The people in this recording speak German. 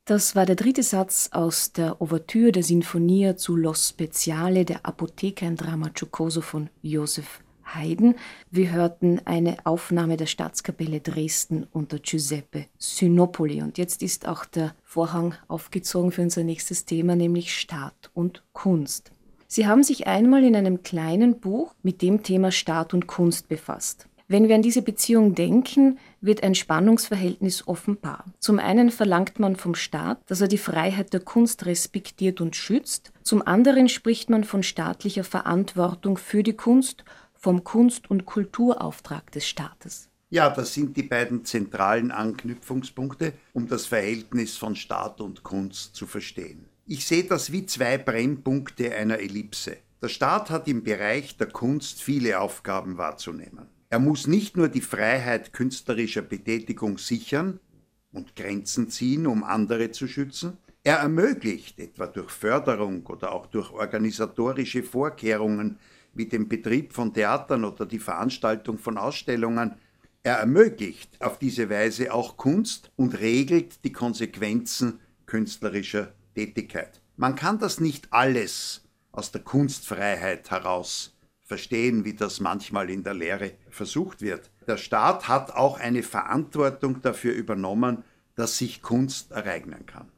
Das war der dritte Satz aus der Ouvertüre der Sinfonia zu Lo Speziale der Apotheker in Dramma Giocoso von Joseph Haydn. Wir hörten eine Aufnahme der Staatskapelle Dresden unter Giuseppe Synopoli. Und jetzt ist auch der Vorhang aufgezogen für unser nächstes Thema, nämlich Staat und Kunst. Sie haben sich einmal in einem kleinen Buch mit dem Thema Staat und Kunst befasst. Wenn wir an diese Beziehung denken, wird ein Spannungsverhältnis offenbar. Zum einen verlangt man vom Staat, dass er die Freiheit der Kunst respektiert und schützt. Zum anderen spricht man von staatlicher Verantwortung für die Kunst, vom Kunst- und Kulturauftrag des Staates. Ja, das sind die beiden zentralen Anknüpfungspunkte, um das Verhältnis von Staat und Kunst zu verstehen. Ich sehe das wie zwei Brennpunkte einer Ellipse. Der Staat hat im Bereich der Kunst viele Aufgaben wahrzunehmen. Er muss nicht nur die Freiheit künstlerischer Betätigung sichern und Grenzen ziehen, um andere zu schützen. Er ermöglicht, etwa durch Förderung oder auch durch organisatorische Vorkehrungen wie den Betrieb von Theatern oder die Veranstaltung von Ausstellungen, er ermöglicht auf diese Weise auch Kunst und regelt die Konsequenzen künstlerischer Tätigkeit. Man kann das nicht alles aus der Kunstfreiheit heraus verstehen, wie das manchmal in der Lehre versucht wird. Der Staat hat auch eine Verantwortung dafür übernommen, dass sich Kunst ereignen kann.